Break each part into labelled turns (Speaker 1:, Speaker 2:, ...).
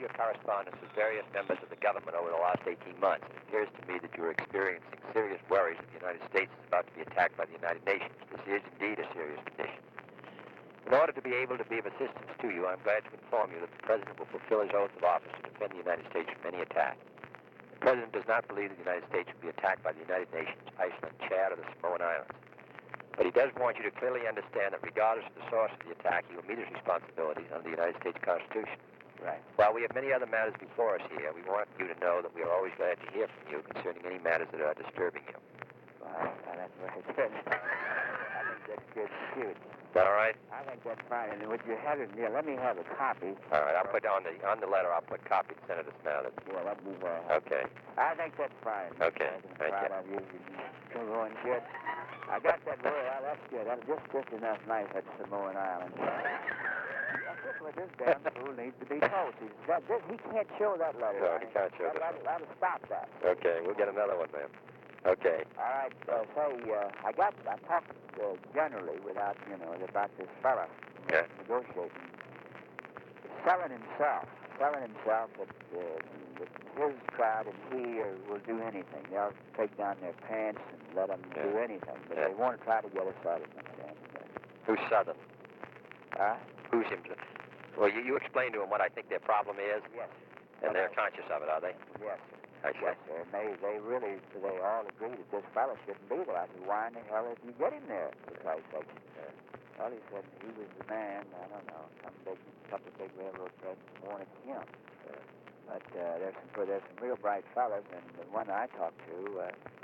Speaker 1: your correspondence with various members of the government over the last 18 months, it appears to me that you are experiencing serious worries that the United States is about to be attacked by the United Nations. This is indeed a serious condition. In order to be able to be of assistance to you, I'm glad to inform you that the President will fulfill his oath of office to defend the United States from any attack. The President does not believe that the United States will be attacked by the United Nations, Iceland, Chad, or the Samoan Islands. But he does want you to clearly understand that regardless of the source of the attack, he will meet his responsibilities under the United States Constitution.
Speaker 2: Right.
Speaker 1: While we have many other matters before us here, we want you to know that we are always glad to hear from you concerning any matters that are disturbing you.
Speaker 2: Well, that's very good. I think that's good too.
Speaker 1: Is that all right?
Speaker 2: I think that's fine. And would you have it here? Let me have a copy.
Speaker 1: All right, I'll put on the letter, I'll put copy to Senator Snell.
Speaker 2: Yeah, that'd be very helpful.
Speaker 1: Okay.
Speaker 2: I think that's fine.
Speaker 1: Okay, thank
Speaker 2: proud
Speaker 1: you.
Speaker 2: of you. You're going good. I got that word. That's good. That's just enough nice at Samoan Island. That's what this damn fool needs to be told. He can't show that letter.
Speaker 1: No, he can't show that.
Speaker 2: That'll stop that.
Speaker 1: Okay, we'll get another one then. Okay.
Speaker 2: All right. I talked generally without, about this fella negotiating. Selling himself that his crowd and he will do anything. They'll take down their pants and let them do anything. But they won't try to get us Southern.
Speaker 1: Who's Southern?
Speaker 2: Huh?
Speaker 1: Who's him? Well, you explain to him what I think their problem is.
Speaker 2: Yes.
Speaker 1: And they're conscious of it, are they?
Speaker 2: Yes, sir.
Speaker 1: I see.
Speaker 2: Yes, sir. And they all agree that this fellow shouldn't be there. I said, why in the hell did you get him there, for Christ's sake? Well, he said he was the man, I don't know, couple of big railroad presidents wanted him. But there's some real bright fellas, and the one I talked to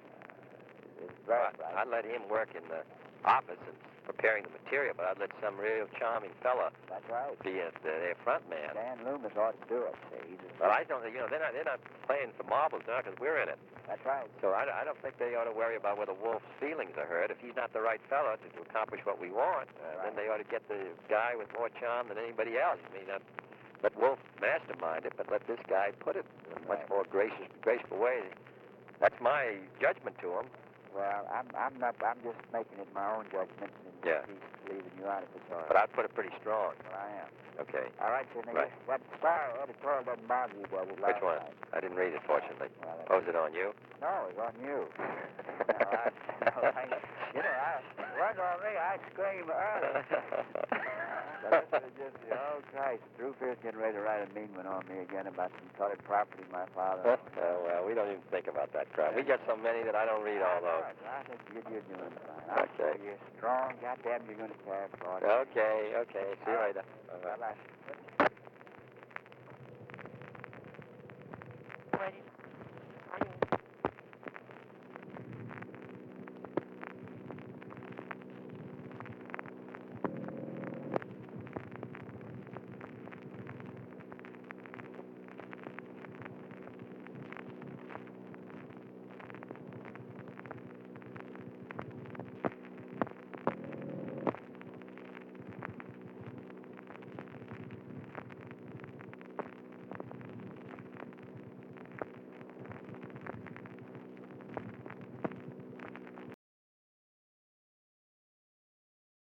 Speaker 2: is very bright.
Speaker 1: I'd let him work in the office and preparing the material, but I'd let some real charming fella
Speaker 2: That's right.
Speaker 1: be their front man.
Speaker 2: Dan Loomis ought to do it.
Speaker 1: But I don't, they're not playing for marbles now because we're in it.
Speaker 2: That's right.
Speaker 1: So I don't think they ought to worry about whether Wolf's feelings are hurt. If he's not the right fellow to accomplish what we want, then they ought to get the guy with more charm than anybody else. I mean, let Wolf mastermind it, but let this guy put it in a much more graceful way. That's my judgment to him.
Speaker 2: Well, I'm just making it my own judgment, and he's leaving you out if it's all right.
Speaker 1: But I'd put it pretty strong.
Speaker 2: Well, I am.
Speaker 1: Okay.
Speaker 2: All right, so
Speaker 1: Right.
Speaker 2: That star editorial doesn't bother you, does it?
Speaker 1: Which one? I didn't read it, fortunately.
Speaker 2: Well,
Speaker 1: Was it on you?
Speaker 2: No, it was on you. It wasn't on me. I screamed early. But this is just, oh, Christ. Drew Pierce getting ready to write a mean one on me again about some colored property my father owned.
Speaker 1: Well, we don't even think about that crap. We get so many that I don't read all those.
Speaker 2: I think you're doing fine.
Speaker 1: Okay.
Speaker 2: You're strong. Goddamn, you're going to carry forward.
Speaker 1: Okay. See you later.
Speaker 2: Bye-bye.
Speaker 3: Waiting